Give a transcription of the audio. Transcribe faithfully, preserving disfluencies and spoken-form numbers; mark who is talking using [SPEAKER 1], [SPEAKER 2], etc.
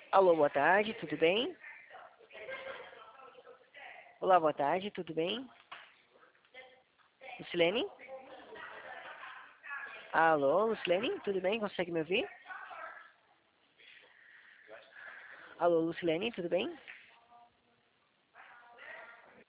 [SPEAKER 1] Alô, boa tarde, tudo bem? Olá, boa tarde, tudo bem? Lucilene? Alô, Lucilene, tudo bem? Consegue me ouvir? Alô, Lucilene, tudo bem?